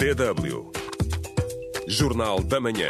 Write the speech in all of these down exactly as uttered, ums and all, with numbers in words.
D W Jornal da Manhã.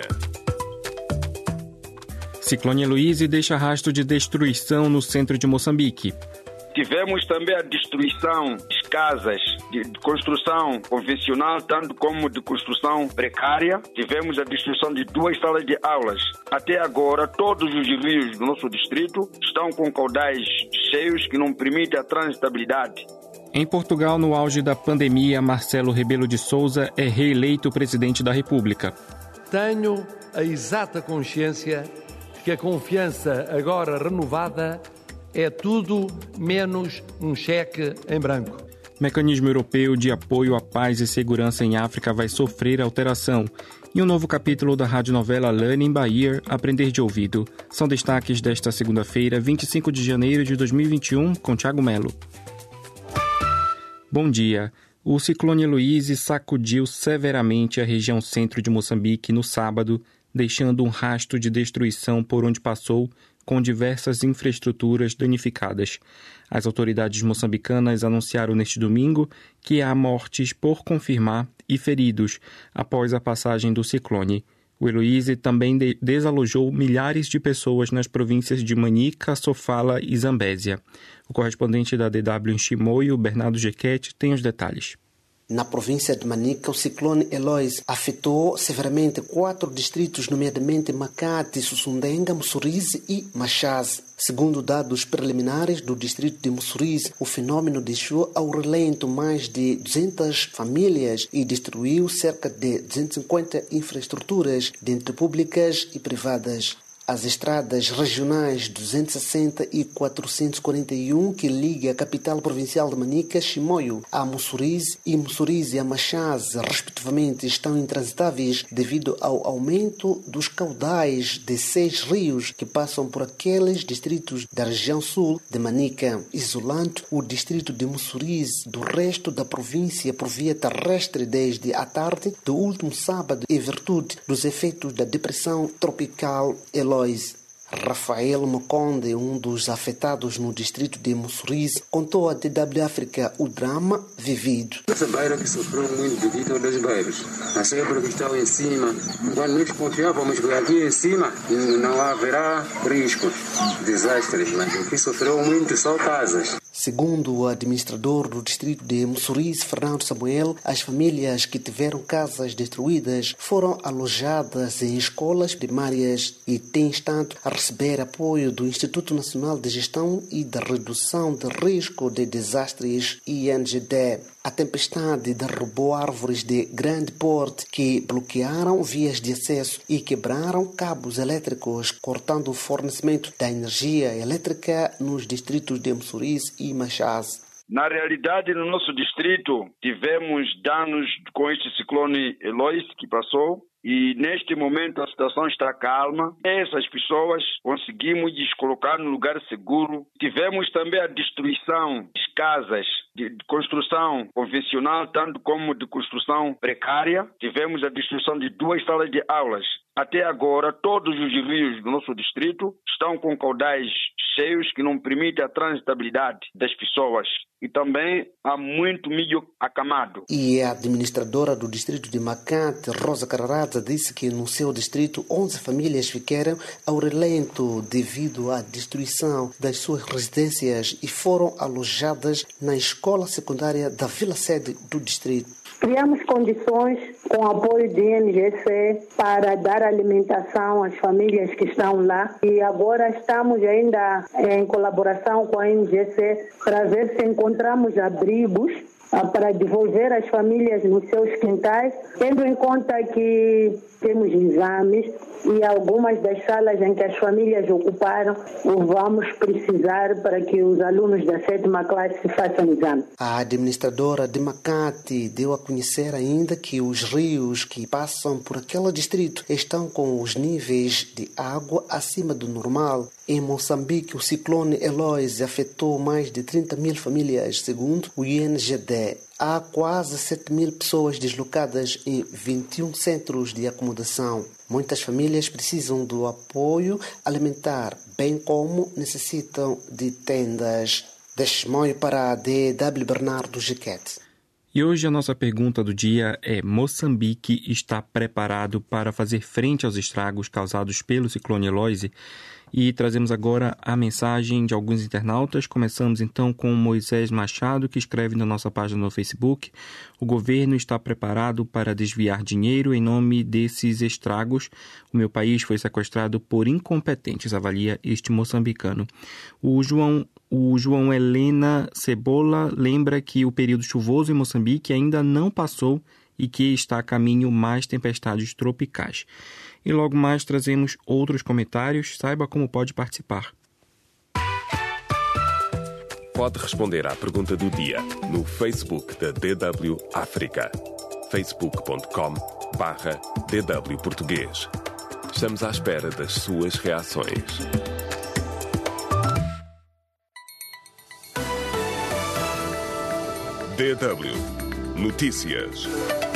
Ciclone Eloise deixa rastro de destruição no centro de Moçambique. Tivemos também a destruição de casas de construção convencional, tanto como de construção precária. Tivemos a destruição de duas salas de aulas. Até agora, todos os rios do nosso distrito estão com caudais cheios que não permitem a transitabilidade. Em Portugal, no auge da pandemia, Marcelo Rebelo de Sousa é reeleito presidente da República. Tenho a exata consciência que a confiança agora renovada é tudo menos um cheque em branco. Mecanismo Europeu de Apoio à Paz e Segurança em África vai sofrer alteração. E um novo capítulo da radionovela Learning by Ear, Aprender de Ouvido. São destaques desta segunda-feira, vinte e cinco de janeiro de dois mil e vinte e um, com Thiago Melo. Bom dia. O ciclone Eloise sacudiu severamente a região centro de Moçambique no sábado, deixando um rastro de destruição por onde passou, com diversas infraestruturas danificadas. As autoridades moçambicanas anunciaram neste domingo que há mortes por confirmar e feridos após a passagem do ciclone. O Eloise também de- desalojou milhares de pessoas nas províncias de Manica, Sofala e Zambésia. O correspondente da D W em Chimoio, Bernardo Jequete, tem os detalhes. Na província de Manica, o ciclone Eloise afetou severamente quatro distritos, nomeadamente Makati, Sussundenga, Mussurize e Machaz. Segundo dados preliminares do distrito de Mussurize, o fenômeno deixou ao relento mais de duzentas famílias e destruiu cerca de duzentas e cinquenta infraestruturas, dentre públicas e privadas. As estradas regionais duzentos e sessenta e quatrocentos e quarenta e um, que liga a capital provincial de Manica, Chimoio, a Mussurize e Mussurize a Machaz, respectivamente, estão intransitáveis devido ao aumento dos caudais de seis rios que passam por aqueles distritos da região sul de Manica, isolando o distrito de Mussurize do resto da província por via terrestre desde a tarde do último sábado, em virtude dos efeitos da depressão tropical Eloise. Rafael Moconde, um dos afetados no distrito de Mussurize, contou à D W África o drama vivido. Esse bairro que sofreu muito devido aos dois bairros. As cheias que estão em cima, quando nós confiávamos que aqui em cima não haverá riscos, desastres, mas o que sofreu muito são casas. Segundo o administrador do distrito de Mussurize, Fernando Samuel, as famílias que tiveram casas destruídas foram alojadas em escolas primárias e têm estado a receber apoio do Instituto Nacional de Gestão e de Redução de Risco de Desastres, I N G D. A tempestade derrubou árvores de grande porte que bloquearam vias de acesso e quebraram cabos elétricos, cortando o fornecimento da energia elétrica nos distritos de Mussurize e Machaz. Na realidade, no nosso distrito, tivemos danos com este ciclone Eloise que passou. E neste momento a situação está calma. Essas pessoas conseguimos colocar no lugar seguro. Tivemos também a destruição de casas de construção convencional, tanto como de construção precária. Tivemos a destruição de duas salas de aulas. Até agora, todos os rios do nosso distrito estão com caudais cheios que não permitem a transitabilidade das pessoas. E também há muito milho acamado. E a administradora do distrito de Makati, Rosa Cararaza, disse que no seu distrito onze famílias ficaram ao relento devido à destruição das suas residências e foram alojadas na escola secundária da vila-sede do distrito. Criamos condições com apoio de I N G C para dar alimentação às famílias que estão lá e agora estamos ainda em colaboração com a I N G C para ver se encontramos abrigos para devolver as famílias nos seus quintais, tendo em conta que temos exames e algumas das salas em que as famílias ocuparam vamos precisar para que os alunos da sétima classe façam exame. A administradora de Makati deu a conhecer ainda que os rios que passam por aquele distrito estão com os níveis de água acima do normal. Em Moçambique, o ciclone Eloise afetou mais de trinta mil famílias, segundo o I N G D. Há quase sete mil pessoas deslocadas em vinte e um centros de acomodação. Muitas famílias precisam do apoio alimentar, bem como necessitam de tendas. De Chimoio para a D W Bernardo Jequete. E hoje a nossa pergunta do dia é: Moçambique está preparado para fazer frente aos estragos causados pelo ciclone Eloise? E trazemos agora a mensagem de alguns internautas. Começamos então com Moisés Machado, que escreve na nossa página no Facebook: o governo está preparado para desviar dinheiro em nome desses estragos. O meu país foi sequestrado por incompetentes, avalia este moçambicano. O João O João Helena Cebola lembra que o período chuvoso em Moçambique ainda não passou e que está a caminho mais tempestades tropicais. E logo mais trazemos outros comentários. Saiba como pode participar. Pode responder à pergunta do dia no Facebook da D W África. facebook ponto com barra D W Português. Estamos à espera das suas reações. D W Notícias.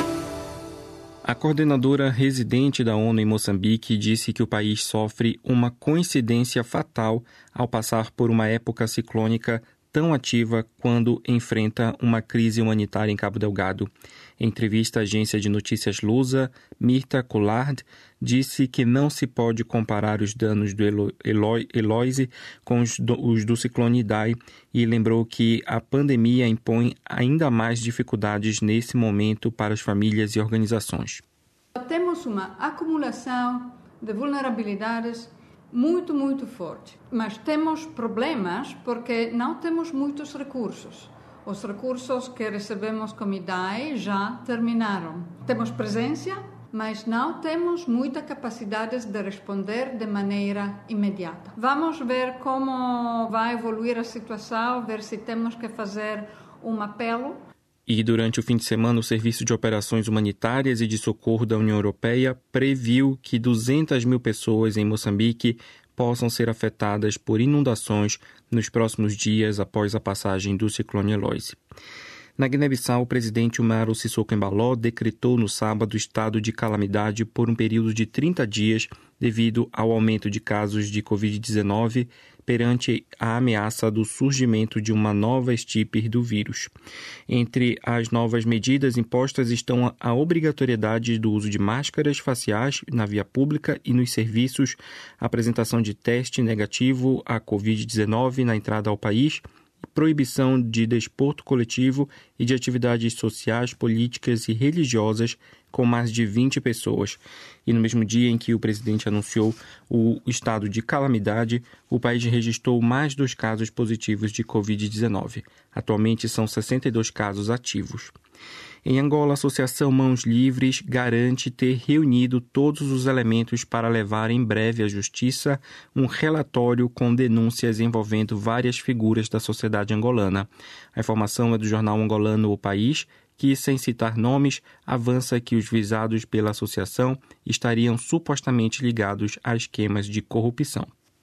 A coordenadora residente da ONU em Moçambique disse que o país sofre uma coincidência fatal ao passar por uma época ciclônica tão ativa quando enfrenta uma crise humanitária em Cabo Delgado. Em entrevista à agência de notícias Lusa, Mirta Collard disse que não se pode comparar os danos do Elo- Elo- Eloise com os do, os do ciclone Idai e lembrou que a pandemia impõe ainda mais dificuldades nesse momento para as famílias e organizações. Temos uma acumulação de vulnerabilidades muito, muito forte. Mas temos problemas porque não temos muitos recursos. Os recursos que recebemos como Idai já terminaram. Temos presença, mas não temos muita capacidade de responder de maneira imediata. Vamos ver como vai evoluir a situação, ver se temos que fazer um apelo. E durante o fim de semana, o Serviço de Operações Humanitárias e de Socorro da União Europeia previu que duzentas mil pessoas em Moçambique possam ser afetadas por inundações nos próximos dias após a passagem do ciclone Eloise. Na Guiné-Bissau, o presidente Umaro Sissoko Embaló decretou no sábado estado de calamidade por um período de trinta dias devido ao aumento de casos de covid dezenove perante a ameaça do surgimento de uma nova estirpe do vírus. Entre as novas medidas impostas estão a obrigatoriedade do uso de máscaras faciais na via pública e nos serviços, a apresentação de teste negativo à covid dezenove na entrada ao país, proibição de desporto coletivo e de atividades sociais, políticas e religiosas com mais de vinte pessoas. E no mesmo dia em que o presidente anunciou o estado de calamidade, o país registrou mais dois casos positivos de covid dezenove. Atualmente são sessenta e dois casos ativos. Em Angola, a Associação Mãos Livres garante ter reunido todos os elementos para levar em breve à Justiça um relatório com denúncias envolvendo várias figuras da sociedade angolana. A informação é do jornal angolano O País, que, sem citar nomes, avança que os visados pela associação estariam supostamente ligados a esquemas de corrupção.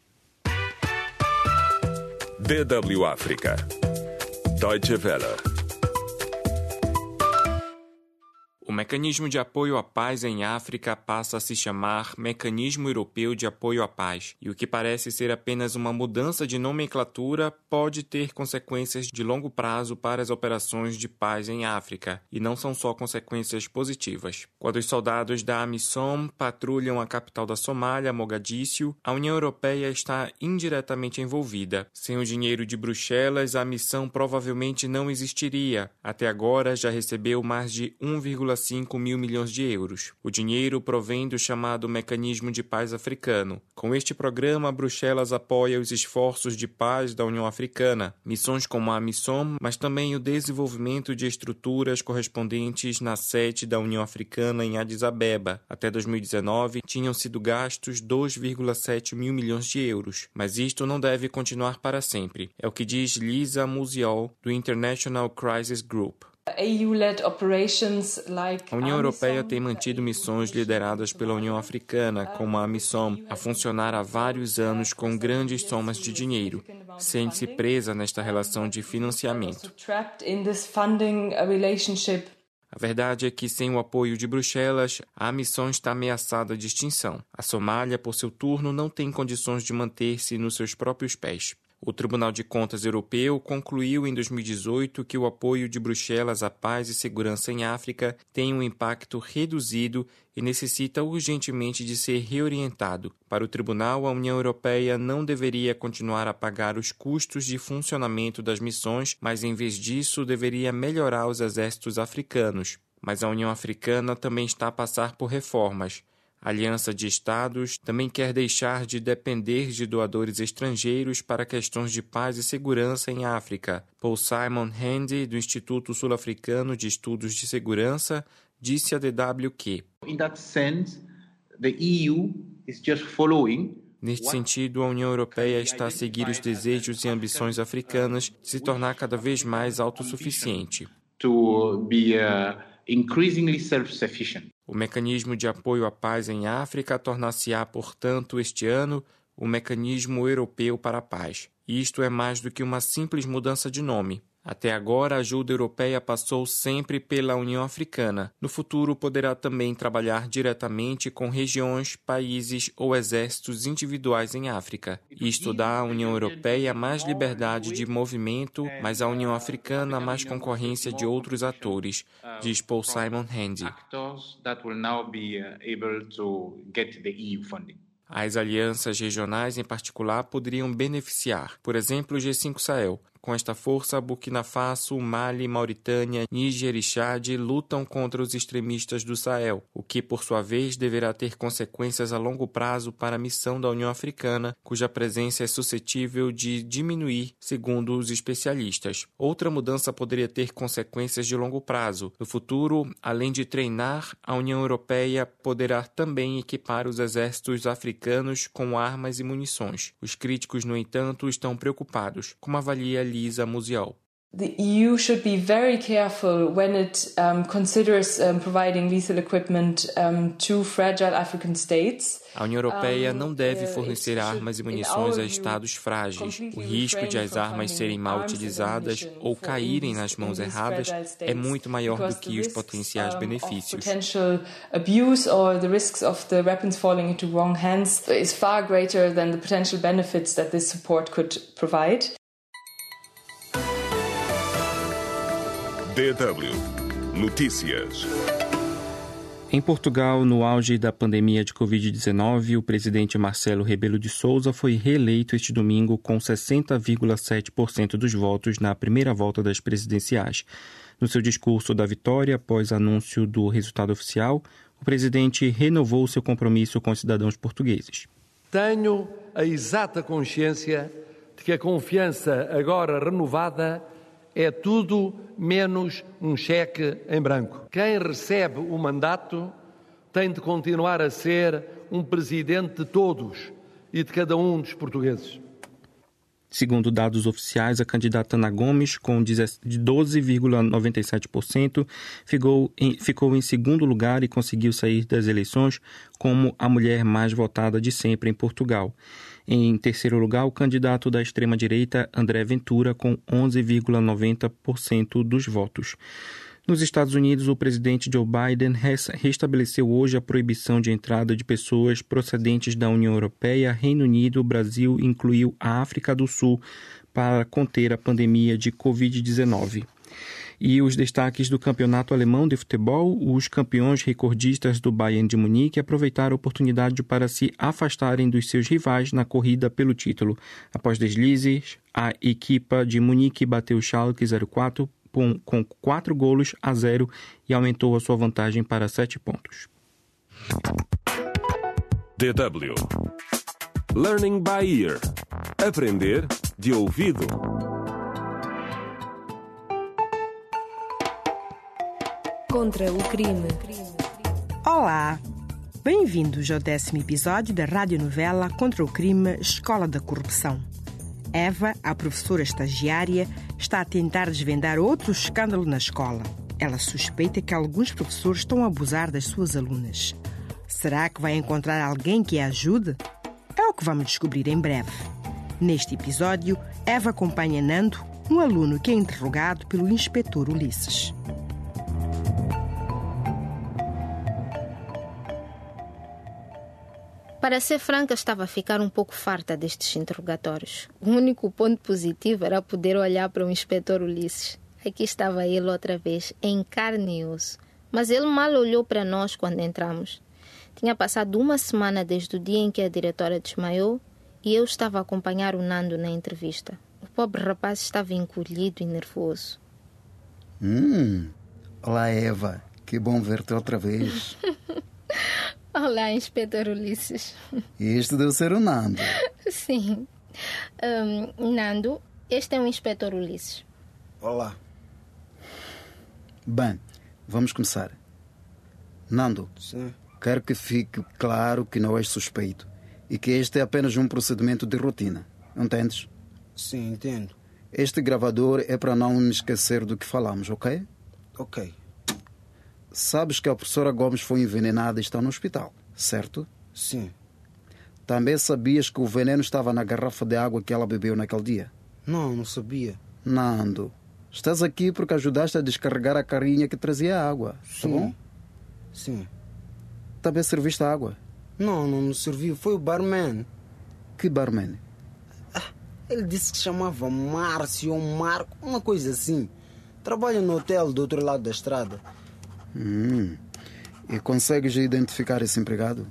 D W África. Deutsche Welle. O Mecanismo de Apoio à Paz em África passa a se chamar Mecanismo Europeu de Apoio à Paz, e o que parece ser apenas uma mudança de nomenclatura pode ter consequências de longo prazo para as operações de paz em África, e não são só consequências positivas. Quando os soldados da AMISOM patrulham a capital da Somália, Mogadíscio, a União Europeia está indiretamente envolvida. Sem o dinheiro de Bruxelas, a missão provavelmente não existiria. Até agora já recebeu mais de um vírgula cinco mil milhões de euros. O dinheiro provém do chamado Mecanismo de Paz Africano. Com este programa, Bruxelas apoia os esforços de paz da União Africana, missões como a AMISOM, mas também o desenvolvimento de estruturas correspondentes na sede da União Africana em Addis Abeba. Até dois mil e dezenove, tinham sido gastos dois vírgula sete mil milhões de euros, mas isto não deve continuar para sempre. É o que diz Lisa Musial, do International Crisis Group. A União Europeia tem mantido missões lideradas pela União Africana, como a AMISOM, a funcionar há vários anos com grandes somas de dinheiro. Sente-se presa nesta relação de financiamento. A verdade é que, sem o apoio de Bruxelas, a AMISOM está ameaçada de extinção. A Somália, por seu turno, não tem condições de manter-se nos seus próprios pés. O Tribunal de Contas Europeu concluiu em dois mil e dezoito que o apoio de Bruxelas à paz e segurança em África tem um impacto reduzido e necessita urgentemente de ser reorientado. Para o tribunal, a União Europeia não deveria continuar a pagar os custos de funcionamento das missões, mas em vez disso deveria melhorar os exércitos africanos. Mas a União Africana também está a passar por reformas. A Aliança de Estados também quer deixar de depender de doadores estrangeiros para questões de paz e segurança em África. Paul Simon Handy, do Instituto Sul-Africano de Estudos de Segurança, disse à D W que, In that sense, the E U is just following. Neste sentido, a União Europeia está a seguir os desejos e ambições africanas de se tornar cada vez mais autossuficiente. To be uh, increasingly self-sufficient. O mecanismo de apoio à paz em África tornar-se-á, portanto, este ano, o Mecanismo Europeu para a Paz. Isto é mais do que uma simples mudança de nome. Até agora, a ajuda europeia passou sempre pela União Africana. No futuro, poderá também trabalhar diretamente com regiões, países ou exércitos individuais em África. Isto dá à União Europeia mais liberdade de movimento, mas à União Africana mais concorrência de outros atores, diz Paul Simon Handy. As alianças regionais, em particular, poderiam beneficiar. Por exemplo, o G cinco Sahel. Com esta força, Burkina Faso, Mali, Mauritânia, Níger e Chad lutam contra os extremistas do Sahel, o que, por sua vez, deverá ter consequências a longo prazo para a missão da União Africana, cuja presença é suscetível de diminuir, segundo os especialistas. Outra mudança poderia ter consequências de longo prazo. No futuro, além de treinar, a União Europeia poderá também equipar os exércitos africanos com armas e munições. Os críticos, no entanto, estão preocupados. Como avalia Lisa Musial? The E U should be very careful when it um, considers um, providing lethal equipment um, to fragile African states. A União Europeia não deve fornecer armas e munições a estados frágeis. O risco de as armas serem mal utilizadas ou caírem nas mãos erradas é muito maior do que os potenciais benefícios. Potential abuse or the risks of the weapons falling into wrong hands is far greater than the potential benefits that this support could provide. D W Notícias. Em Portugal, no auge da pandemia de covid dezenove, o presidente Marcelo Rebelo de Sousa foi reeleito este domingo com sessenta vírgula sete por cento dos votos na primeira volta das presidenciais. No seu discurso da vitória, após anúncio do resultado oficial, o presidente renovou seu compromisso com os cidadãos portugueses. Tenho a exata consciência de que a confiança agora renovada é tudo menos um cheque em branco. Quem recebe o mandato tem de continuar a ser um presidente de todos e de cada um dos portugueses. Segundo dados oficiais, a candidata Ana Gomes, com doze vírgula noventa e sete por cento, ficou em, ficou em segundo lugar e conseguiu sair das eleições como a mulher mais votada de sempre em Portugal. Em terceiro lugar, o candidato da extrema-direita, André Ventura, com onze vírgula noventa por cento dos votos. Nos Estados Unidos, o presidente Joe Biden restabeleceu hoje a proibição de entrada de pessoas procedentes da União Europeia, Reino Unido, Brasil e incluiu a África do Sul para conter a pandemia de covid dezenove. E os destaques do campeonato alemão de futebol, os campeões recordistas do Bayern de Munique aproveitaram a oportunidade para se afastarem dos seus rivais na corrida pelo título. Após deslizes, a equipa de Munique bateu o Schalke zero quatro com, com quatro golos a zero e aumentou a sua vantagem para sete pontos. D W Learning by Ear. Aprender de ouvido. Contra o crime. Olá! Bem-vindos ao décimo episódio da radionovela Contra o Crime, Escola da Corrupção. Eva, a professora estagiária, está a tentar desvendar outro escândalo na escola. Ela suspeita que alguns professores estão a abusar das suas alunas. Será que vai encontrar alguém que a ajude? É o que vamos descobrir em breve. Neste episódio, Eva acompanha Nando, um aluno que é interrogado pelo inspetor Ulisses. Para ser franca, estava a ficar um pouco farta destes interrogatórios. O único ponto positivo era poder olhar para o inspetor Ulisses. Aqui estava ele outra vez, em carne e osso. Mas ele mal olhou para nós quando entramos. Tinha passado uma semana desde o dia em que a diretora desmaiou e eu estava a acompanhar o Nando na entrevista. O pobre rapaz estava encolhido e nervoso. Hum, olá Eva, que bom ver-te outra vez. Olá, inspetor Ulisses. Este deve ser o Nando. Sim. Um, Nando, este é o inspetor Ulisses. Olá. Bem, vamos começar. Nando, sim. Quero que fique claro que não és suspeito e que este é apenas um procedimento de rotina. Entendes? Sim, entendo. Este gravador é para não me esquecer do que falamos, ok? Ok. Sabes que a professora Gomes foi envenenada e está no hospital, certo? Sim. Também sabias que o veneno estava na garrafa de água que ela bebeu naquele dia? Não, não sabia. Nando, estás aqui porque ajudaste a descarregar a carrinha que trazia a água, Sim. tá bom? Sim. Também serviste a água? Não, não me serviu. Foi o barman. Que barman? Ah, ele disse que chamava Márcio ou Marco, uma coisa assim. Trabalha no hotel do outro lado da estrada. Hum. E consegues identificar esse empregado?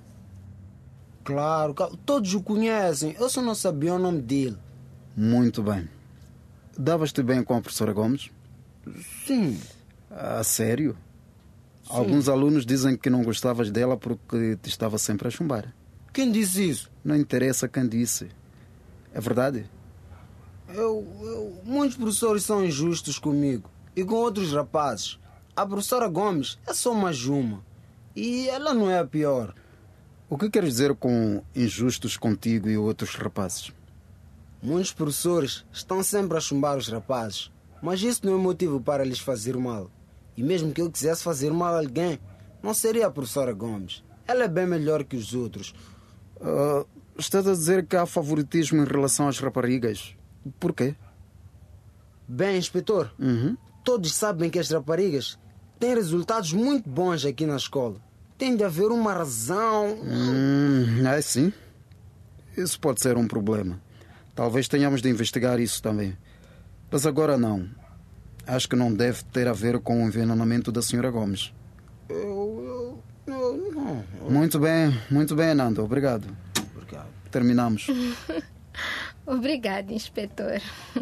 Claro, todos o conhecem. Eu só não sabia o nome dele. Muito bem. Davas-te bem com a professora Gomes? Sim. A sério? Sim. Alguns alunos dizem que não gostavas dela porque te estava sempre a chumbar. Quem disse isso? Não interessa quem disse. É verdade? Eu, eu, muitos professores são injustos comigo e com outros rapazes. A professora Gomes é só mais uma. E ela não é a pior. O que queres dizer com injustos contigo e outros rapazes? Muitos professores estão sempre a chumbar os rapazes. Mas isso não é motivo para lhes fazer mal. E mesmo que eu quisesse fazer mal a alguém, não seria a professora Gomes. Ela é bem melhor que os outros. Uh, estás a dizer que há favoritismo em relação às raparigas. Por quê? Bem, inspetor, uhum. Todos sabem que as raparigas têm resultados muito bons aqui na escola. Tem de haver uma razão... Hum, é sim. Isso pode ser um problema. Talvez tenhamos de investigar isso também. Mas agora não. Acho que não deve ter a ver com o envenenamento da senhora Gomes. Eu... eu, eu não... Muito bem, muito bem, Nando. Obrigado. Obrigado. Terminamos. Obrigada, inspetor.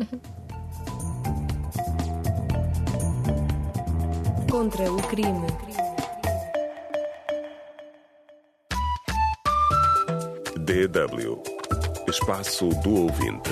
Contra o crime. D W. Espaço do ouvinte.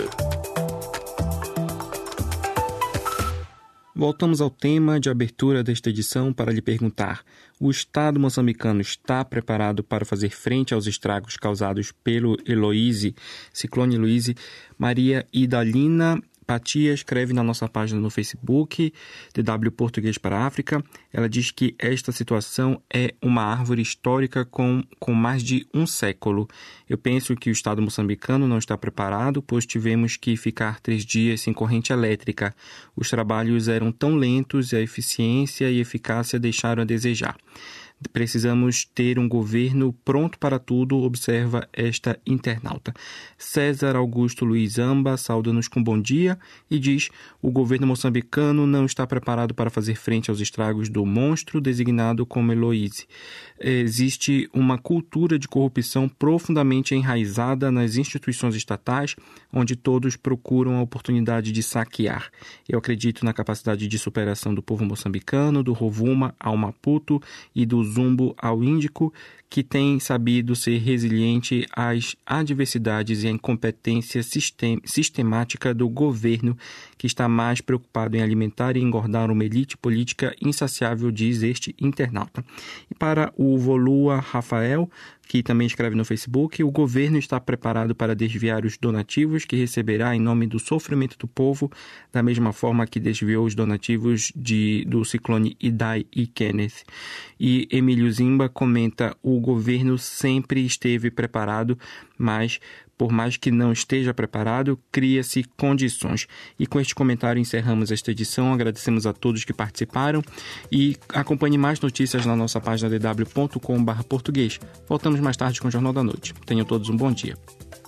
Voltamos ao tema de abertura desta edição para lhe perguntar: o Estado moçambicano está preparado para fazer frente aos estragos causados pelo Eloise, ciclone Eloise? Maria Idalina Patia escreve na nossa página no Facebook, D W Português para a África. Ela diz que esta situação é uma árvore histórica com, com mais de um século. Eu penso que o Estado moçambicano não está preparado, pois tivemos que ficar três dias sem corrente elétrica. Os trabalhos eram tão lentos e a eficiência e eficácia deixaram a desejar. Precisamos ter um governo pronto para tudo, observa esta internauta. César Augusto Luiz Amba sauda-nos com bom dia e diz: o governo moçambicano não está preparado para fazer frente aos estragos do monstro designado como Eloise. Existe uma cultura de corrupção profundamente enraizada nas instituições estatais, onde todos procuram a oportunidade de saquear. Eu acredito na capacidade de superação do povo moçambicano, do Rovuma ao Maputo e do Zumbo ao Índico, que tem sabido ser resiliente às adversidades e à incompetência sistem- sistemática do governo, que está mais preocupado em alimentar e engordar uma elite política insaciável, diz este internauta. E para o Volua Rafael, que também escreve no Facebook, o governo está preparado para desviar os donativos que receberá em nome do sofrimento do povo, da mesma forma que desviou os donativos de, do ciclone Idai e Kenneth. E Emílio Zimba comenta: o governo sempre esteve preparado, mas Por mais que não esteja preparado, cria-se condições. E com este comentário encerramos esta edição. Agradecemos a todos que participaram e acompanhe mais notícias na nossa página d w ponto com barra português. Voltamos mais tarde com o Jornal da Noite. Tenham todos um bom dia.